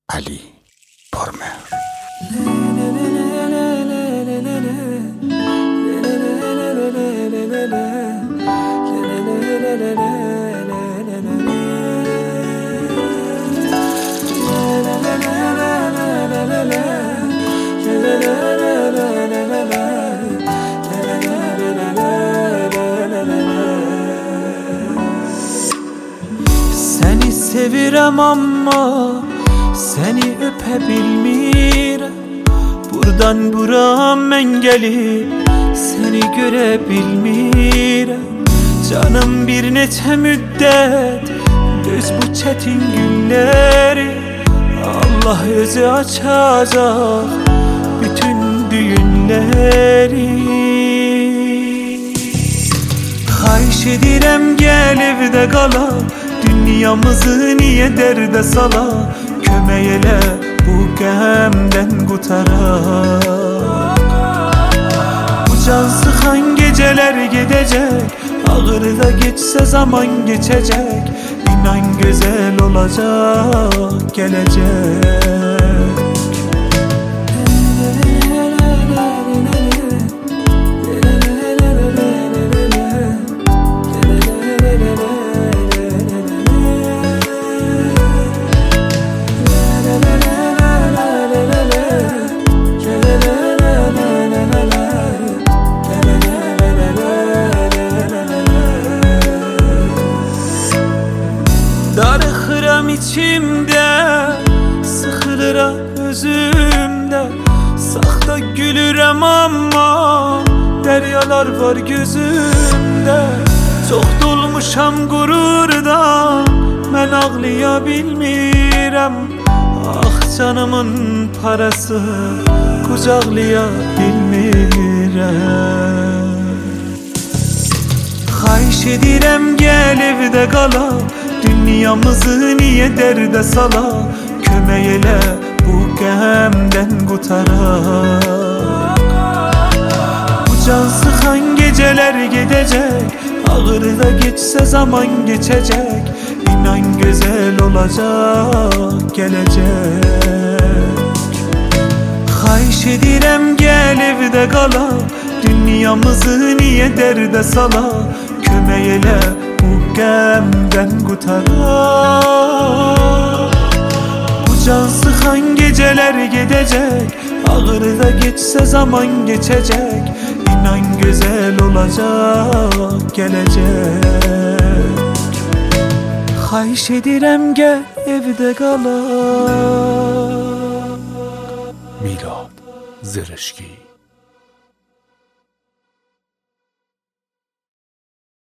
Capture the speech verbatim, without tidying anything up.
علی پرمهر. Seni sevirem ama seni öpebilmirəm. Buradan bura mən gelip seni görebilmirəm. Canım bir neçə müddət düz bu çetin günleri Allah özü açacak bütün düğünleri. Xahiş edirəm gel evdə qala, dünyamızı niye dərdə sala, kömək elə bu qəmdən qutara. Bu can sıxan geceler gedecek, ağır da geçse zaman geçecek. İnan güzel olacak gelecek. Darıxıram içimdə, sıxılıram özümdə. Saxta gülürəm amma dəryalar var gözümdə. Çox dolmuşam qururdan, mən ağlaya bilmirəm. Ah canımın parası qucaqlaya bilmirəm. Xahiş edirəm gel evdə qala, dünyamızı niye dərdə sala, kömək elə bu qəmdən qutara. Bu can sıxan geceler gedecek, ağır da geçse zaman geçecek. İnan güzel olacak gelecek. Xahiş edirəm gel evdə qala, dünyamızı niye dərdə sala, kömək elə bu qəmdən qutara. Bu can sıxan geceler gedecek, ağır da geçse zaman geçecek. İnan güzel olacak gelecek. Xahiş edirəm gəl evdə qala. میلاد زرشکی